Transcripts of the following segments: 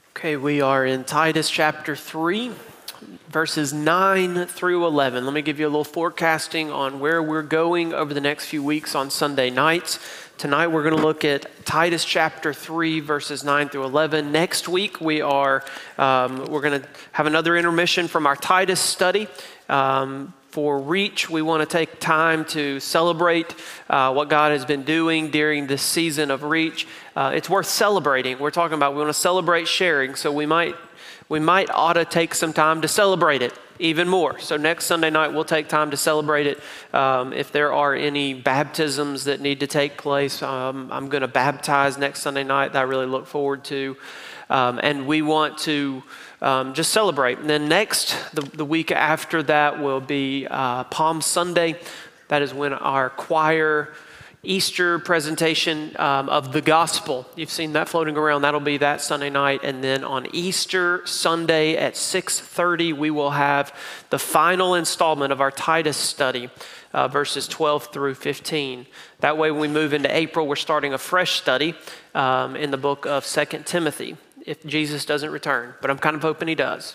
Okay, we are in Titus chapter 3, verses 9 through 11. Let me give you a little forecasting on where we're going over the next few weeks on Sunday nights. Tonight we're going to look at Titus chapter 3, verses 9 through 11. Next week we're going to have another intermission from our Titus study. For Reach, we want to take time to celebrate what God has been doing during this season of Reach. It's worth celebrating. We're talking about we want to celebrate sharing, so we might ought to take some time to celebrate it even more. So next Sunday night, we'll take time to celebrate it. If there are any baptisms that need to take place, I'm going to baptize next Sunday night that I really look forward to. And we want to just celebrate. And then next, the week after that will be Palm Sunday. That is when our choir Easter presentation of the gospel. You've seen that floating around. That'll be that Sunday night. And then on Easter Sunday at 6:30, we will have the final installment of our Titus study, verses 12 through 15. That way, when we move into April, we're starting a fresh study in the book of 2 Timothy, if Jesus doesn't return. But I'm kind of hoping he does.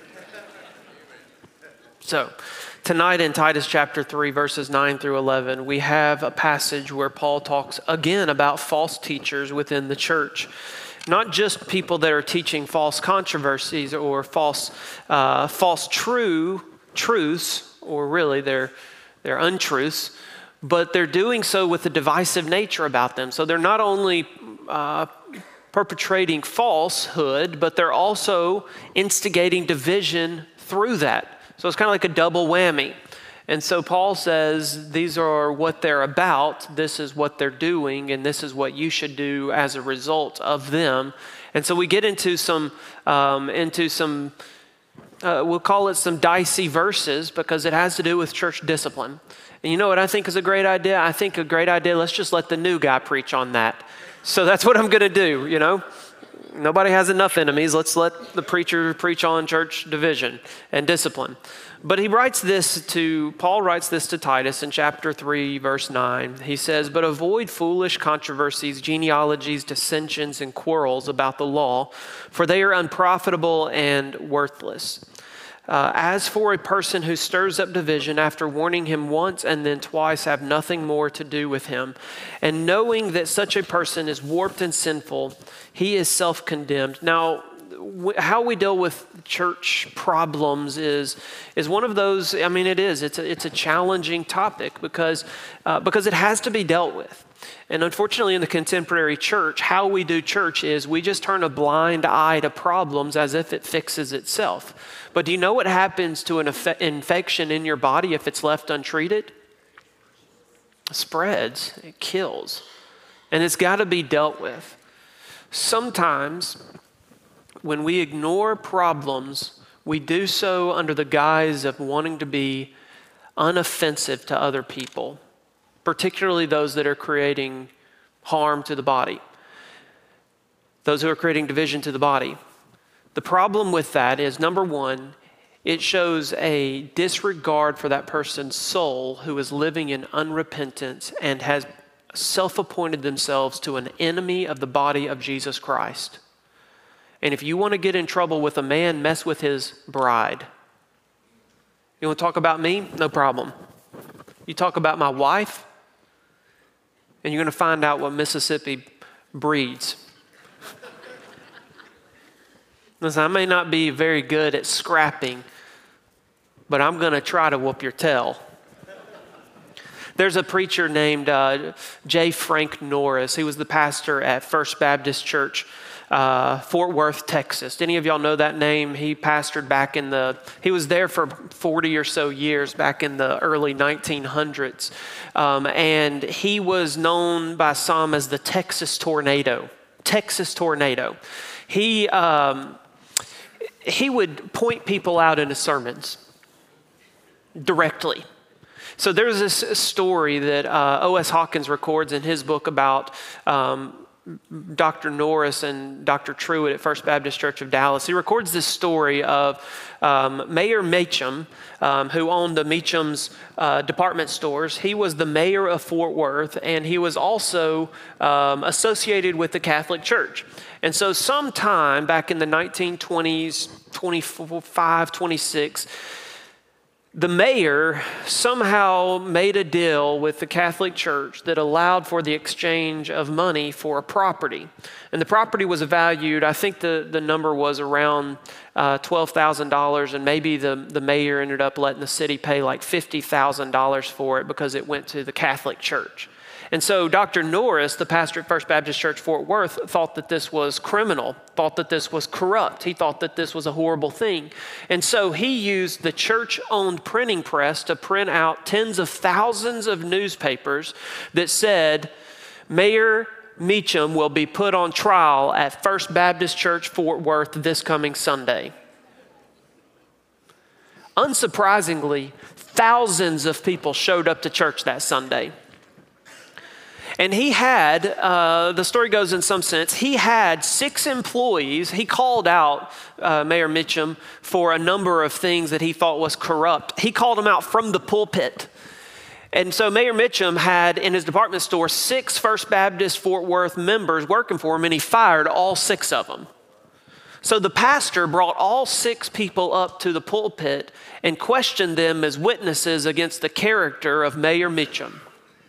So, tonight in Titus chapter 3, verses 9 through 11, we have a passage where Paul talks again about false teachers within the church. Not just people that are teaching false controversies or false truths, or really they're untruths, but they're doing so with a divisive nature about them. So they're not only perpetrating falsehood, but they're also instigating division through that. So it's kind of like a double whammy. And so Paul says these are what they're about, this is what they're doing, and this is what you should do as a result of them. And so we get into some we'll call it some dicey verses because it has to do with church discipline. And you know what I think is a great idea? I think a great idea, let's just let the new guy preach on that. So that's what I'm going to do, you know. Nobody has enough enemies. Let's let the preacher preach on church division and discipline. But Paul writes this to Titus in chapter 3, verse 9. He says, "But avoid foolish controversies, genealogies, dissensions, and quarrels about the law, for they are unprofitable and worthless. As for a person who stirs up division, after warning him once and then twice, have nothing more to do with him. And knowing that such a person is warped and sinful, he is self-condemned." Now, how we deal with church problems is one of those. I mean, it's a challenging topic because it has to be dealt with. And unfortunately, in the contemporary church, how we do church is we just turn a blind eye to problems as if it fixes itself. But do you know what happens to an infection in your body if it's left untreated? It spreads, it kills, and it's got to be dealt with. Sometimes when we ignore problems, we do so under the guise of wanting to be unoffensive to other people, particularly those that are creating harm to the body, those who are creating division to the body. The problem with that is, number one, it shows a disregard for that person's soul who is living in unrepentance and has self-appointed themselves to an enemy of the body of Jesus Christ. And if you want to get in trouble with a man, mess with his bride. You want to talk about me? No problem. You talk about my wife, and you're going to find out what Mississippi breeds. Listen, I may not be very good at scrapping, but I'm going to try to whoop your tail. There's a preacher named J. Frank Norris. He was the pastor at First Baptist Church, Fort Worth, Texas. Do any of y'all know that name? He pastored he was there for 40 or so years back in the early 1900s. And he was known by some as the Texas Tornado. Texas Tornado. He would point people out in his sermons directly. So there's this story that O.S. Hawkins records in his book about Dr. Norris and Dr. Truett at First Baptist Church of Dallas. He records this story of Mayor Meacham, who owned the Meacham's department stores. He was the mayor of Fort Worth, and he was also associated with the Catholic Church. And so sometime back in the 1920s, 25, 26, the mayor somehow made a deal with the Catholic Church that allowed for the exchange of money for a property. And the property was valued, I think the number was around $12,000, and maybe the mayor ended up letting the city pay like $50,000 for it because it went to the Catholic Church. And so Dr. Norris, the pastor at First Baptist Church Fort Worth, thought that this was criminal, thought that this was corrupt. He thought that this was a horrible thing. And so he used the church-owned printing press to print out tens of thousands of newspapers that said, Mayor Meacham will be put on trial at First Baptist Church Fort Worth this coming Sunday. Unsurprisingly, thousands of people showed up to church that Sunday. And he had, the story goes in some sense, he had 6 employees. He called out Mayor Meacham for a number of things that he thought was corrupt. He called him out from the pulpit. And so Mayor Meacham had in his department store 6 First Baptist Fort Worth members working for him, and he fired all 6 of them. So the pastor brought all 6 people up to the pulpit and questioned them as witnesses against the character of Mayor Meacham.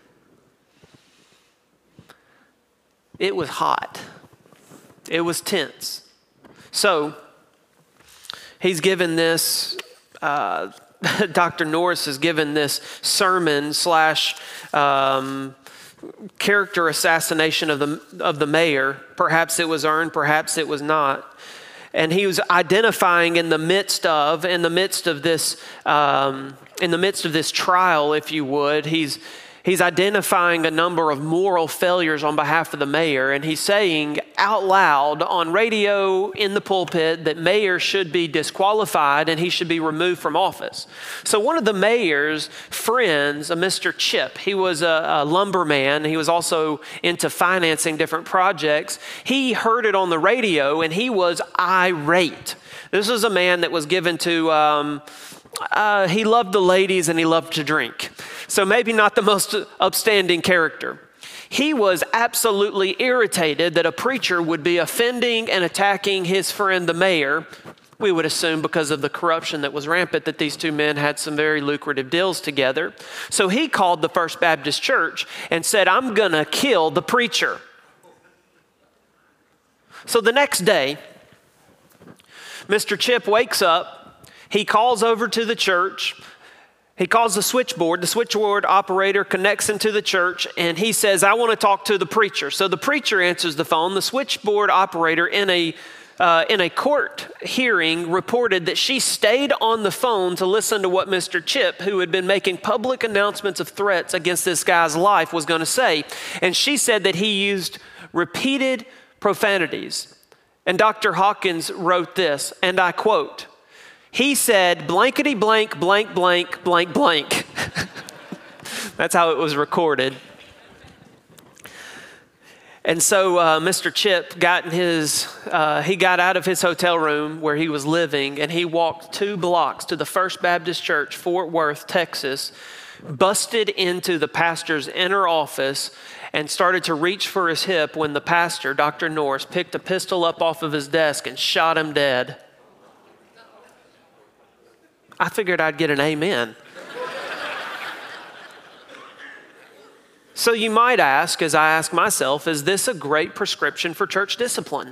It was hot. It was tense. So he's given this, Dr. Norris has given this sermon / character assassination of the mayor. Perhaps it was earned, perhaps it was not. And he was identifying in the midst of this trial, if you would, He's identifying a number of moral failures on behalf of the mayor, and he's saying out loud on radio in the pulpit that mayor should be disqualified and he should be removed from office. So one of the mayor's friends, a Mr. Chip, he was a lumberman. He was also into financing different projects. He heard it on the radio and he was irate. This was a man that was given to... he loved the ladies and he loved to drink. So maybe not the most upstanding character. He was absolutely irritated that a preacher would be offending and attacking his friend, the mayor. We would assume because of the corruption that was rampant that these 2 men had some very lucrative deals together. So he called the First Baptist Church and said, I'm going to kill the preacher. So the next day, Mr. Chip wakes up. He calls over to the church. He calls the switchboard. The switchboard operator connects into the church, and he says, I want to talk to the preacher. So the preacher answers the phone. The switchboard operator in a court hearing reported that she stayed on the phone to listen to what Mr. Chip, who had been making public announcements of threats against this guy's life, was going to say. And she said that he used repeated profanities. And Dr. Hawkins wrote this, and I quote, he said, blankety blank, blank, blank, blank, blank. That's how it was recorded. And so Mr. Chip got he got out of his hotel room where he was living, and he walked 2 blocks to the First Baptist Church, Fort Worth, Texas, busted into the pastor's inner office and started to reach for his hip when the pastor, Dr. Norris, picked a pistol up off of his desk and shot him dead. I figured I'd get an amen. So you might ask, as I ask myself, is this a great prescription for church discipline?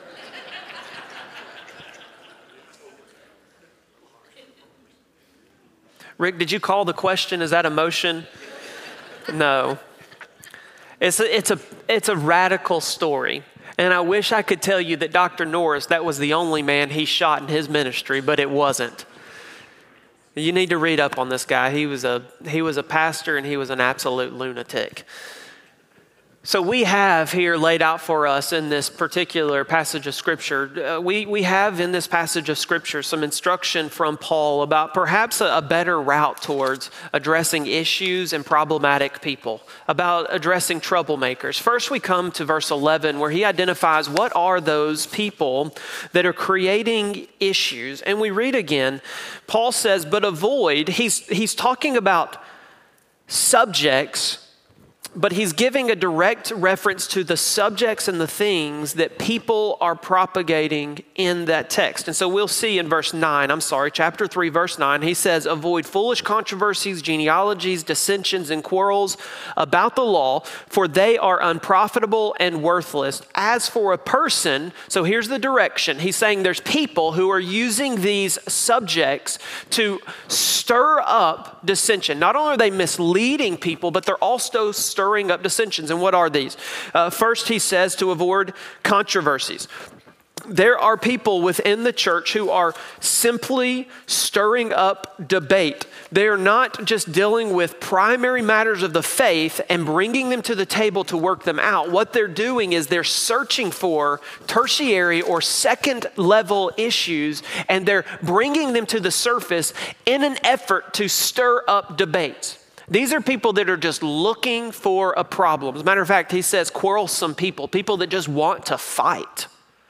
Rick, did you call the question? Is that a motion? No. It's a radical story. And I wish I could tell you that Dr. Norris, that was the only man he shot in his ministry, but it wasn't. You need to read up on this guy. He was a pastor and he was an absolute lunatic. So we have here laid out for us in this particular passage of Scripture, we have in this passage of Scripture some instruction from Paul about perhaps a better route towards addressing issues and problematic people, about addressing troublemakers. First, we come to verse 11 where he identifies what are those people that are creating issues. And we read again, Paul says, but avoid, he's talking about subjects, but he's giving a direct reference to the subjects and the things that people are propagating in that text. And so we'll see in chapter 3, verse 9, he says, avoid foolish controversies, genealogies, dissensions, and quarrels about the law, for they are unprofitable and worthless. As for a person, so here's the direction. He's saying there's people who are using these subjects to stir up dissension. Not only are they misleading people, but they're also stirring up dissensions. And what are these? First, he says to avoid controversies. There are people within the church who are simply stirring up debate. They're not just dealing with primary matters of the faith and bringing them to the table to work them out. What they're doing is they're searching for tertiary or second level issues, and they're bringing them to the surface in an effort to stir up debates. These are people that are just looking for a problem. As a matter of fact, he says quarrelsome people that just want to fight.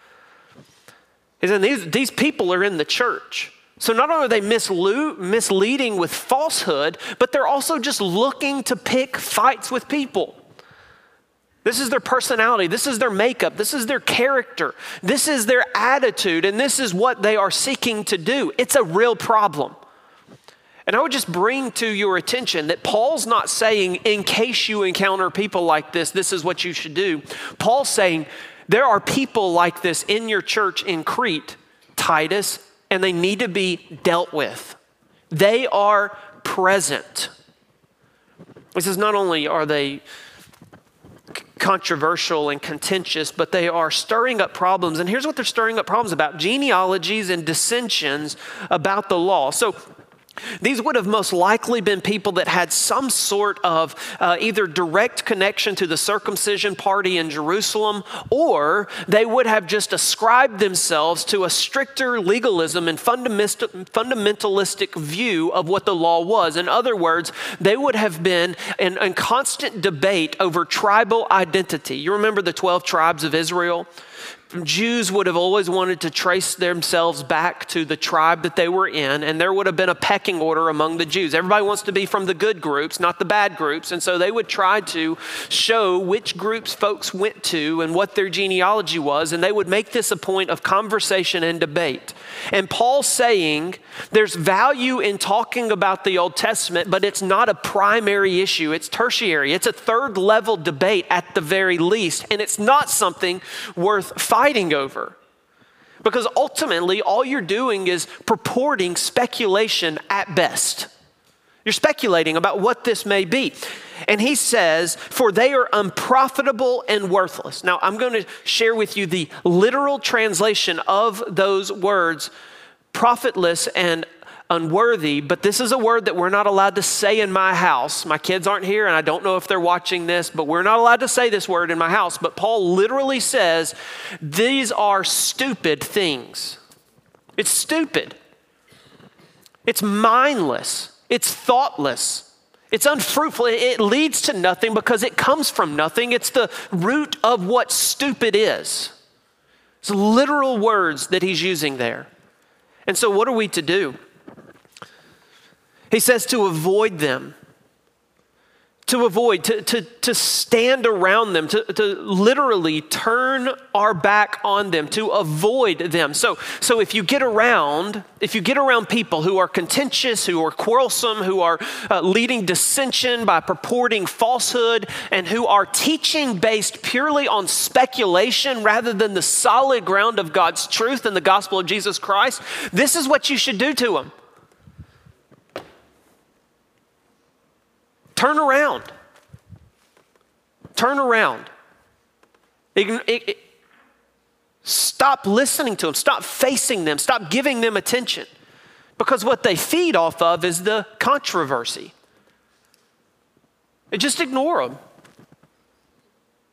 He said these people are in the church. So not only are they misleading with falsehood, but they're also just looking to pick fights with people. This is their personality. This is their makeup. This is their character. This is their attitude. And this is what they are seeking to do. It's a real problem. And I would just bring to your attention that Paul's not saying, in case you encounter people like this, this is what you should do. Paul's saying, there are people like this in your church in Crete, Titus, and they need to be dealt with. They are present. He says, not only are they controversial and contentious, but they are stirring up problems. And here's what they're stirring up problems about: genealogies and dissensions about the law. So these would have most likely been people that had some sort of either direct connection to the circumcision party in Jerusalem, or they would have just ascribed themselves to a stricter legalism and fundamentalistic view of what the law was. In other words, they would have been in constant debate over tribal identity. You remember the 12 tribes of Israel? Jews would have always wanted to trace themselves back to the tribe that they were in, and there would have been a pecking order among the Jews. Everybody wants to be from the good groups, not the bad groups, and so they would try to show which groups folks went to and what their genealogy was, and they would make this a point of conversation and debate. And Paul's saying there's value in talking about the Old Testament, but it's not a primary issue. It's tertiary. It's a third level debate at the very least, and it's not something worth fighting over. Because ultimately, all you're doing is purporting speculation at best. You're speculating about what this may be. And he says, for they are unprofitable and worthless. Now, I'm going to share with you the literal translation of those words, profitless and unworthy, but this is a word that we're not allowed to say in my house. My kids aren't here, and I don't know if they're watching this, but we're not allowed to say this word in my house. But Paul literally says, these are stupid things. It's stupid. It's mindless. It's thoughtless. It's unfruitful. It leads to nothing because it comes from nothing. It's the root of what stupid is. It's literal words that he's using there. And so what are we to do? He says to avoid them, to stand around them, to literally turn our back on them, to avoid them. So if you get around people who are contentious, who are quarrelsome, who are leading dissension by purporting falsehood, and who are teaching based purely on speculation rather than the solid ground of God's truth and the gospel of Jesus Christ, this is what you should do to them. Turn around. Turn around. Stop listening to them. Stop facing them. Stop giving them attention. Because what they feed off of is the controversy. And just ignore them.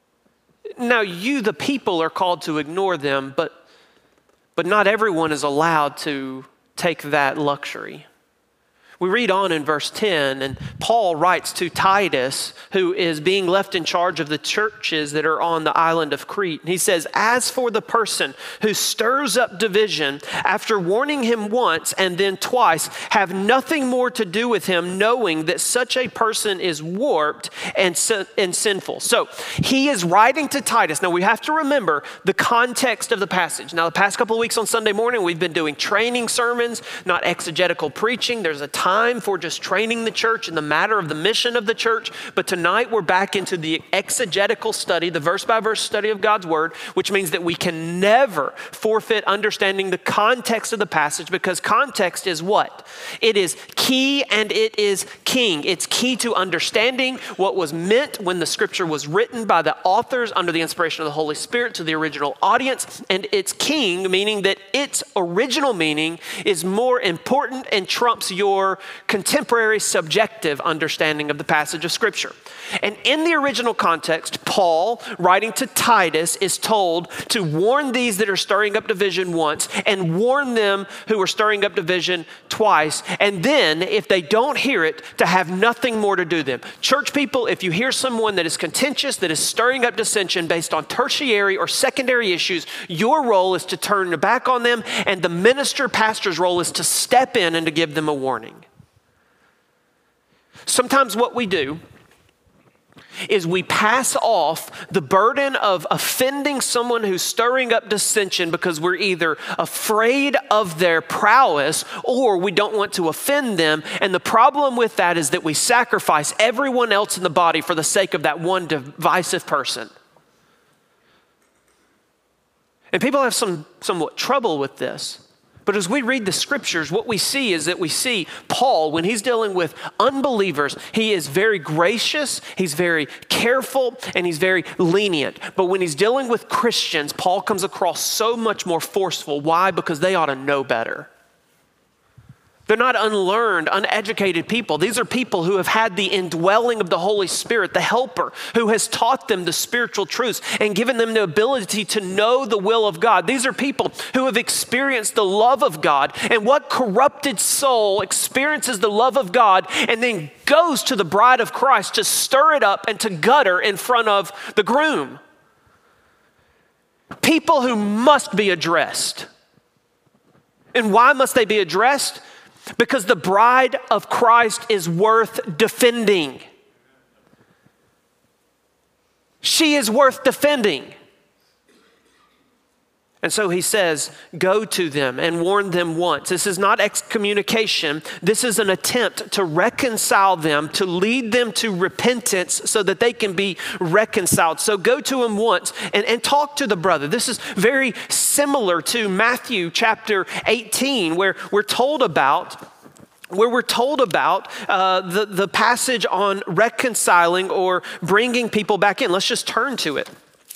Now you, the people, are called to ignore them, but not everyone is allowed to take that luxury. We read on in verse 10, and Paul writes to Titus, who is being left in charge of the churches that are on the island of Crete. And he says, as for the person who stirs up division, after warning him once and then twice, have nothing more to do with him, knowing that such a person is warped and sinful. So he is writing to Titus. Now we have to remember the context of the passage. Now the past couple of weeks on Sunday morning, we've been doing training sermons, not exegetical preaching. There's a time for just training the church in the matter of the mission of the church. But tonight we're back into the exegetical study, the verse by verse study of God's word, which means that we can never forfeit understanding the context of the passage, because context is what? It is key and it is king. It's key to understanding what was meant when the scripture was written by the authors under the inspiration of the Holy Spirit to the original audience. And it's king, meaning that its original meaning is more important and trumps your contemporary subjective understanding of the passage of scripture. And in the original context, Paul, writing to Titus, is told to warn these that are stirring up division once and warn them who are stirring up division twice. And then, if they don't hear it, to have nothing more to do them. Church people, if you hear someone that is contentious, that is stirring up dissension based on tertiary or secondary issues, your role is to turn your back on them, and the pastor's role is to step in and to give them a warning. Sometimes what we do is we pass off the burden of offending someone who's stirring up dissension because we're either afraid of their prowess or we don't want to offend them. And the problem with that is that we sacrifice everyone else in the body for the sake of that one divisive person. And people have somewhat trouble with this. But as we read the scriptures, what we see is that we see Paul, when he's dealing with unbelievers, he is very gracious, he's very careful, and he's very lenient. But when he's dealing with Christians, Paul comes across so much more forceful. Why? Because they ought to know better. They're not unlearned, uneducated people. These are people who have had the indwelling of the Holy Spirit, the helper, who has taught them the spiritual truths and given them the ability to know the will of God. These are people who have experienced the love of God. And what corrupted soul experiences the love of God and then goes to the bride of Christ to stir it up and to gutter in front of the groom? People who must be addressed. And why must they be addressed? Because the bride of Christ is worth defending. She is worth defending. And so he says, go to them and warn them once. This is not excommunication. This is an attempt to reconcile them, to lead them to repentance so that they can be reconciled. So go to him once and talk to the brother. This is very similar to Matthew chapter 18, where we're told about the passage on reconciling or bringing people back in. Let's just turn to it.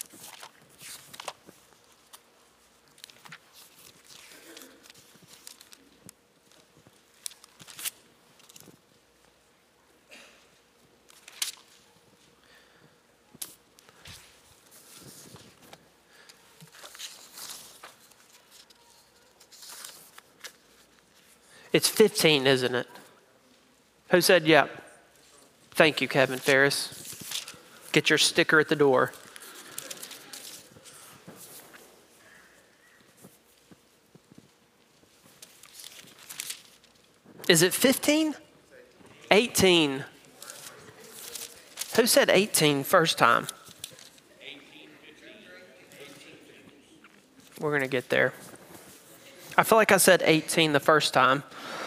It's 15, isn't it? Who said, yeah? Thank you, Kevin Ferris. Get your sticker at the door. Is it 15? 18. Who said 18 first time? We're going to get there. I feel like I said 18 the first time.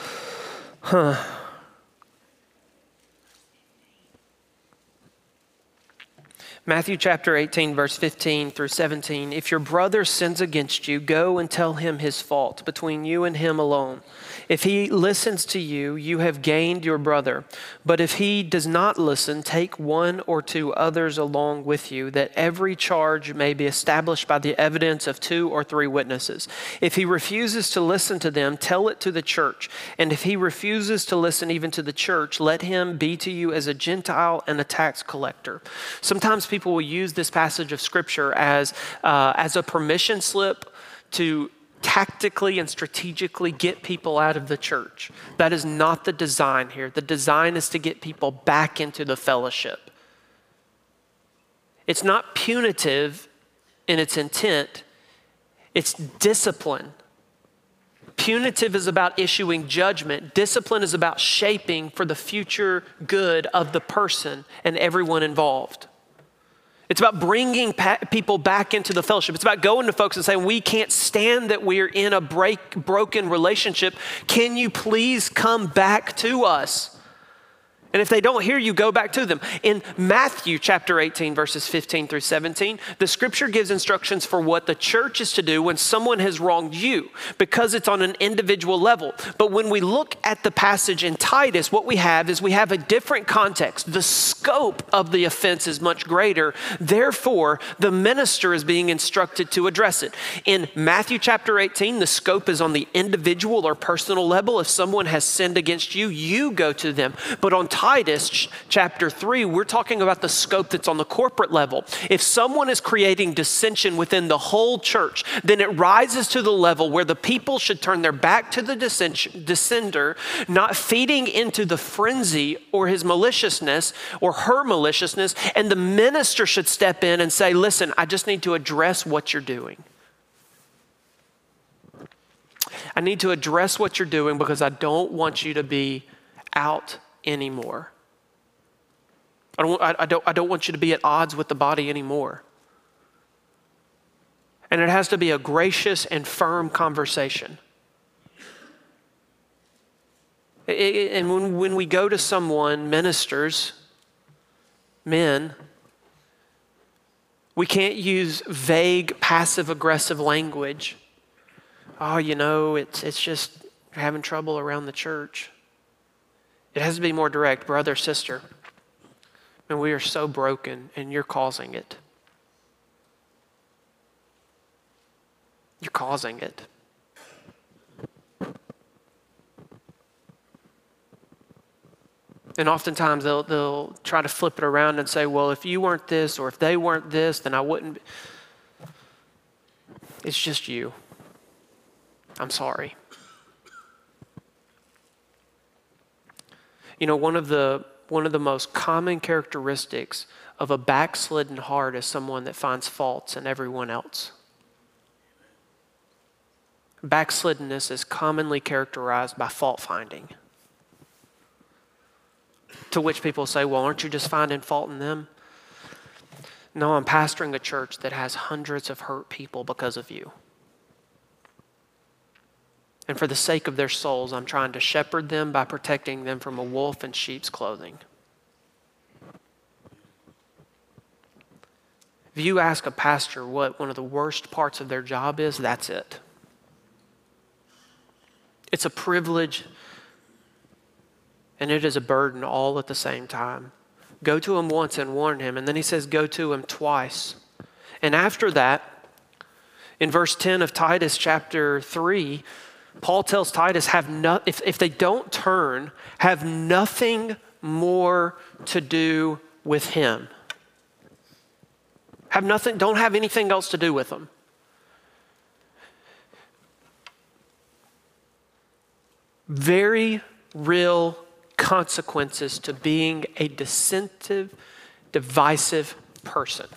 Matthew chapter 18, verse 15 through 17. If your brother sins against you, go and tell him his fault between you and him alone. If he listens to you, you have gained your brother. But if he does not listen, take one or two others along with you, that every charge may be established by the evidence of 2 or 3 witnesses. If he refuses to listen to them, tell it to the church. And if he refuses to listen even to the church, let him be to you as a Gentile and a tax collector. Sometimes people will use this passage of Scripture as a permission slip to tactically and strategically get people out of the church. That is not the design here. The design is to get people back into the fellowship. It's not punitive in its intent. It's discipline. Punitive is about issuing judgment. Discipline is about shaping for the future good of the person and everyone involved. It's about bringing people back into the fellowship. It's about going to folks and saying, we can't stand that we're in a broken relationship. Can you please come back to us? And if they don't hear you, go back to them. In Matthew chapter 18, verses 15 through 17, the scripture gives instructions for what the church is to do when someone has wronged you, because it's on an individual level. But when we look at the passage in Titus, what we have is we have a different context. The scope of the offense is much greater. Therefore, the minister is being instructed to address it. In Matthew chapter 18, the scope is on the individual or personal level. If someone has sinned against you, you go to them. But on Titus chapter 3, we're talking about the scope that's on the corporate level. If someone is creating dissension within the whole church, then it rises to the level where the people should turn their back to the dissenter, not feeding into the frenzy or his maliciousness or her maliciousness, and the minister should step in and say, listen, I just need to address what you're doing. I need to address what you're doing because I don't want you to be out anymore. I don't want you to be at odds with the body anymore. And it has to be a gracious and firm conversation. And when we go to someone, ministers, men, we can't use vague, passive-aggressive language. Oh, it's just you're having trouble around the church. It has to be more direct. Brother, sister, and we are so broken and you're causing it. You're causing it. And oftentimes they'll try to flip it around and say, well, if you weren't this or if they weren't this, then I wouldn't be. It's just you. I'm sorry. One of the most common characteristics of a backslidden heart is someone that finds faults in everyone else. Backsliddenness is commonly characterized by fault finding. To which people say, well, aren't you just finding fault in them? No, I'm pastoring a church that has hundreds of hurt people because of you. And for the sake of their souls, I'm trying to shepherd them by protecting them from a wolf in sheep's clothing. If you ask a pastor what one of the worst parts of their job is, that's it. It's a privilege and it is a burden all at the same time. Go to him once and warn him, and then he says go to him twice. And after that, in verse 10 of Titus chapter 3, Paul tells Titus, if they don't turn, have nothing more to do with him. Don't have anything else to do with them. Very real consequences to being a dissensive, divisive person.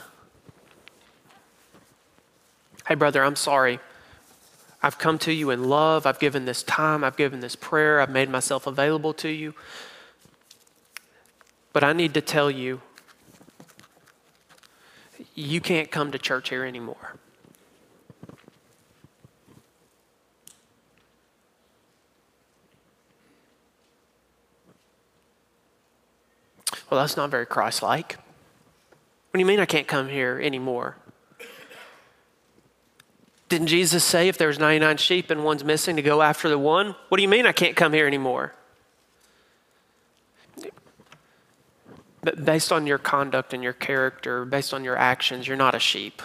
Hey, brother, I'm sorry. I've come to you in love. I've given this time. I've given this prayer. I've made myself available to you. But I need to tell you, you can't come to church here anymore. Well, that's not very Christ-like. What do you mean I can't come here anymore? Didn't Jesus say if there's 99 sheep and one's missing to go after the one? What do you mean I can't come here anymore? But based on your conduct and your character, based on your actions, you're not a sheep.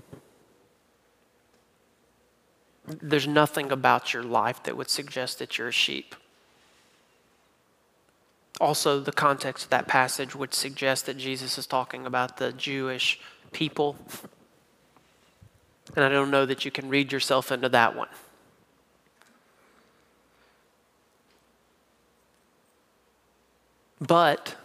There's nothing about your life that would suggest that you're a sheep. Also, the context of that passage would suggest that Jesus is talking about the Jewish people. And I don't know that you can read yourself into that one. But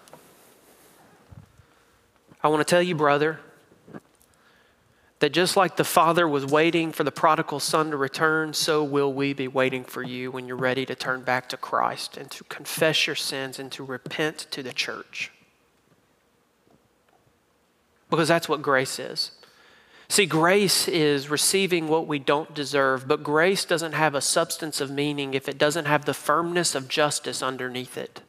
I want to tell you, brother, that just like the Father was waiting for the prodigal son to return, so will we be waiting for you when you're ready to turn back to Christ and to confess your sins and to repent to the church. Because that's what grace is. See, grace is receiving what we don't deserve, but grace doesn't have a substance of meaning if it doesn't have the firmness of justice underneath it.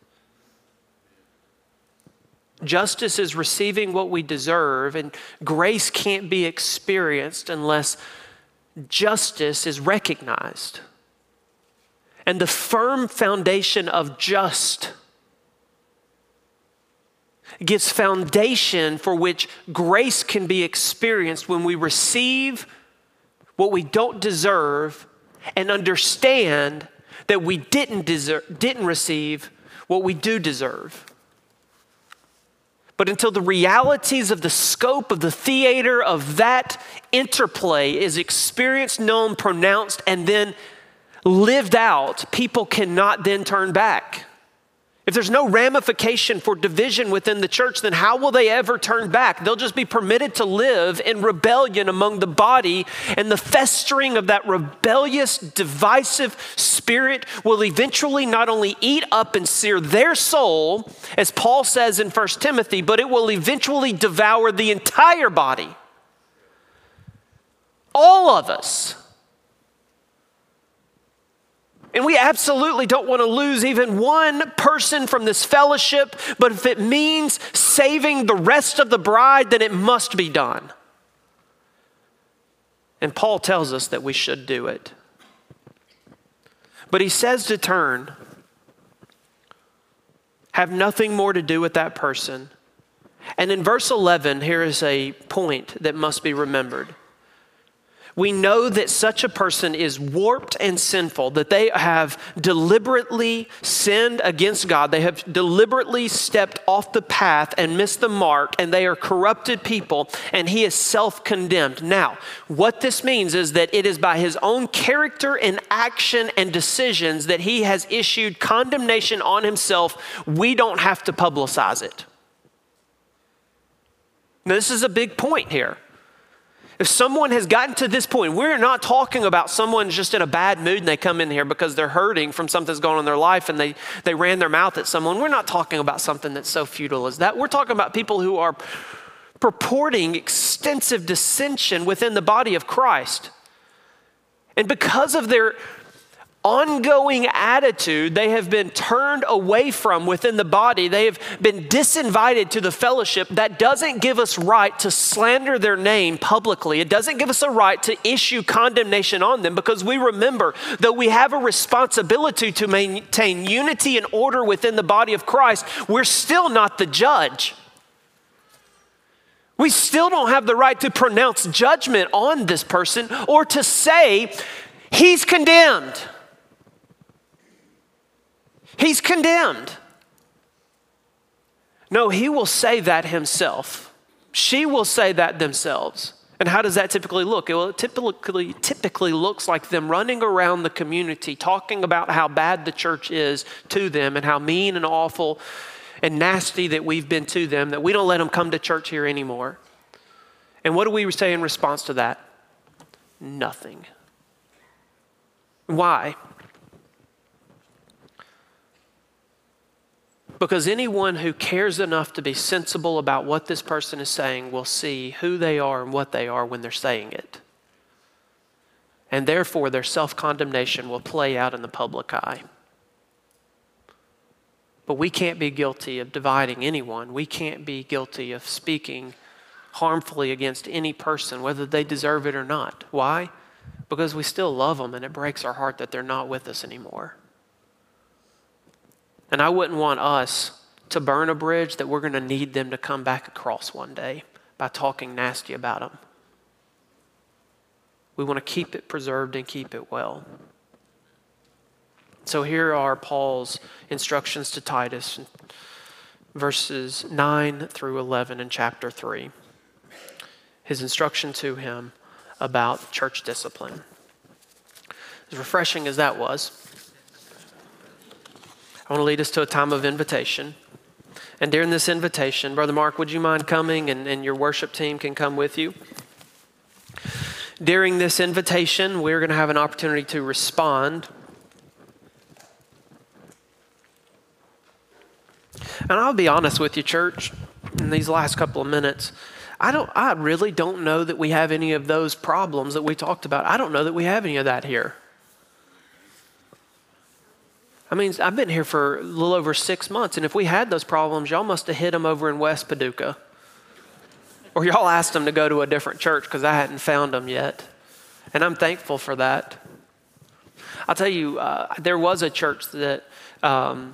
Justice is receiving what we deserve, and grace can't be experienced unless justice is recognized. And the firm foundation of just gives foundation for which grace can be experienced when we receive what we don't deserve and understand that we didn't receive what we do deserve. But until the realities of the scope of the theater of that interplay is experienced, known, pronounced, and then lived out, people cannot then turn back. If there's no ramification for division within the church, then how will they ever turn back? They'll just be permitted to live in rebellion among the body, and the festering of that rebellious, divisive spirit will eventually not only eat up and sear their soul, as Paul says in 1 Timothy, but it will eventually devour the entire body. All of us. And we absolutely don't want to lose even one person from this fellowship, but if it means saving the rest of the bride, then it must be done. And Paul tells us that we should do it. But he says to turn, have nothing more to do with that person. And in verse 11, here is a point that must be remembered. We know that such a person is warped and sinful, that they have deliberately sinned against God. They have deliberately stepped off the path and missed the mark, and they are corrupted people, and he is self-condemned. Now, what this means is that it is by his own character and action and decisions that he has issued condemnation on himself. We don't have to publicize it. Now, this is a big point here. If someone has gotten to this point, we're not talking about someone just in a bad mood and they come in here because they're hurting from something that's going on in their life and they ran their mouth at someone. We're not talking about something that's so futile as that. We're talking about people who are purporting extensive dissension within the body of Christ. And because of their ongoing attitude, they have been turned away from within the body. They have been disinvited to the fellowship. That doesn't give us right to slander their name publicly. It doesn't give us a right to issue condemnation on them, because we remember, though we have a responsibility to maintain unity and order within the body of Christ, we're still not the judge. We still don't have the right to pronounce judgment on this person or to say, he's condemned. He's condemned. No, he will say that himself. She will say that themselves. And how does that typically look? Well, it typically looks like them running around the community talking about how bad the church is to them and how mean and awful and nasty that we've been to them, that we don't let them come to church here anymore. And what do we say in response to that? Nothing. Why? Because anyone who cares enough to be sensible about what this person is saying will see who they are and what they are when they're saying it. And therefore, their self-condemnation will play out in the public eye. But we can't be guilty of dividing anyone. We can't be guilty of speaking harmfully against any person, whether they deserve it or not. Why? Because we still love them, and it breaks our heart that they're not with us anymore. And I wouldn't want us to burn a bridge that we're going to need them to come back across one day by talking nasty about them. We want to keep it preserved and keep it well. So here are Paul's instructions to Titus, verses 9 through 11 in chapter 3. His instruction to him about church discipline. As refreshing as that was, I want to lead us to a time of invitation. And during this invitation, Brother Mark, would you mind coming and your worship team can come with you? During this invitation, we're going to have an opportunity to respond. And I'll be honest with you, church, in these last couple of minutes, I really don't know that we have any of those problems that we talked about. I don't know that we have any of that here. I mean, I've been here for a little over 6 months, and if we had those problems, y'all must have hit them over in West Paducah. Or y'all asked them to go to a different church because I hadn't found them yet. And I'm thankful for that. I'll tell you, there was a church that I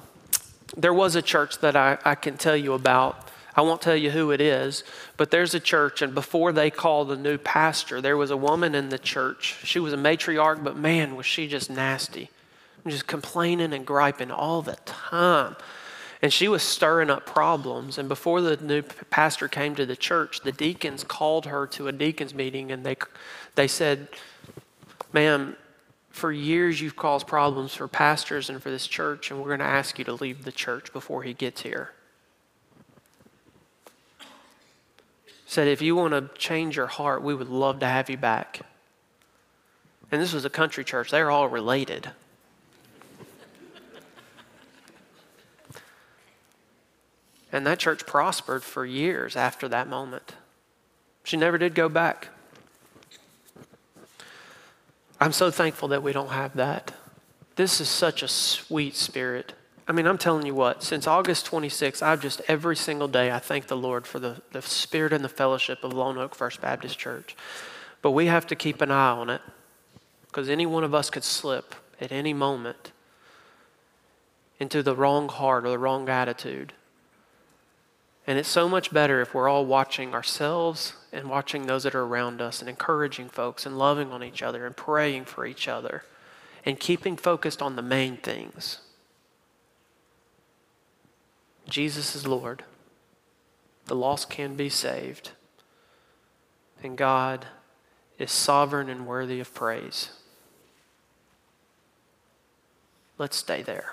can tell you about. I won't tell you who it is, but there's a church, and before they called a new pastor, there was a woman in the church. She was a matriarch, but man, was she just nasty. Just complaining and griping all the time. And she was stirring up problems. And before the new pastor came to the church, the deacons called her to a deacons meeting, and they said, "Ma'am, for years you've caused problems for pastors and for this church, and we're going to ask you to leave the church before he gets here." Said, "If you want to change your heart, we would love to have you back." And this was a country church. They're all related. And that church prospered for years after that moment. She never did go back. I'm so thankful that we don't have that. This is such a sweet spirit. I mean, I'm telling you what, since August 26th, I've just every single day, I thank the Lord for the spirit and the fellowship of Lone Oak First Baptist Church. But we have to keep an eye on it, because any one of us could slip at any moment into the wrong heart or the wrong attitude. And it's so much better if we're all watching ourselves and watching those that are around us and encouraging folks and loving on each other and praying for each other and keeping focused on the main things. Jesus is Lord. The lost can be saved. And God is sovereign and worthy of praise. Let's stay there.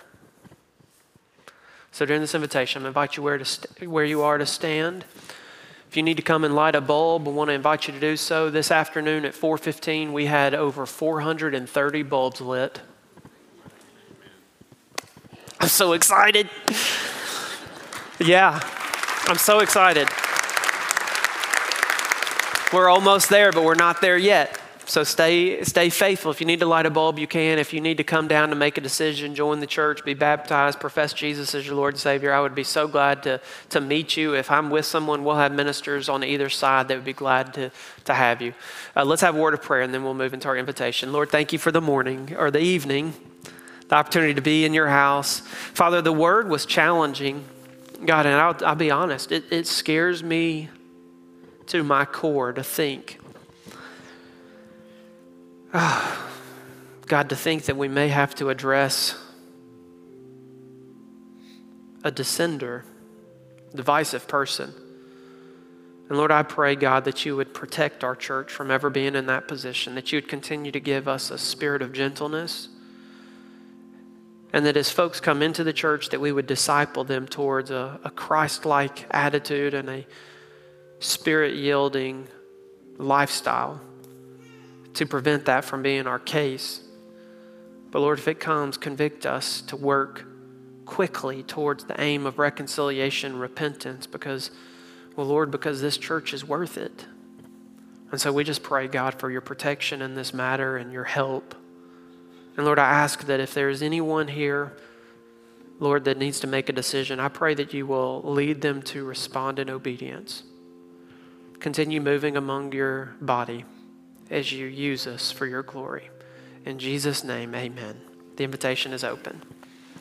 So during this invitation, I'm going to invite you where you are to stand. If you need to come and light a bulb, I want to invite you to do so. This afternoon at 4:15, we had over 430 bulbs lit. I'm so excited. Yeah, I'm so excited. We're almost there, but we're not there yet. So stay faithful. If you need to light a bulb, you can. If you need to come down to make a decision, join the church, be baptized, profess Jesus as your Lord and Savior, I would be so glad to meet you. If I'm with someone, we'll have ministers on either side that would be glad to have you. Let's have a word of prayer, and then we'll move into our invitation. Lord, thank you for the morning or the evening, the opportunity to be in your house. Father, the word was challenging. God, and I'll be honest, it scares me to my core to think, God, to think that we may have to address a dissenter, divisive person. And Lord, I pray, God, that you would protect our church from ever being in that position, that you would continue to give us a spirit of gentleness, and that as folks come into the church, that we would disciple them towards a Christ-like attitude and a spirit-yielding lifestyle to prevent that from being our case. But Lord, if it comes, convict us to work quickly towards the aim of reconciliation, repentance, because this church is worth it. And so we just pray, God, for your protection in this matter and your help. And Lord, I ask that if there is anyone here, Lord, that needs to make a decision, I pray that you will lead them to respond in obedience. Continue moving among your body as you use us for your glory. In Jesus' name, amen. The invitation is open.